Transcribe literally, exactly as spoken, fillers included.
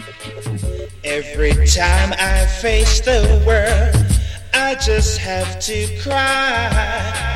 Every time I face the world, I just have to cry.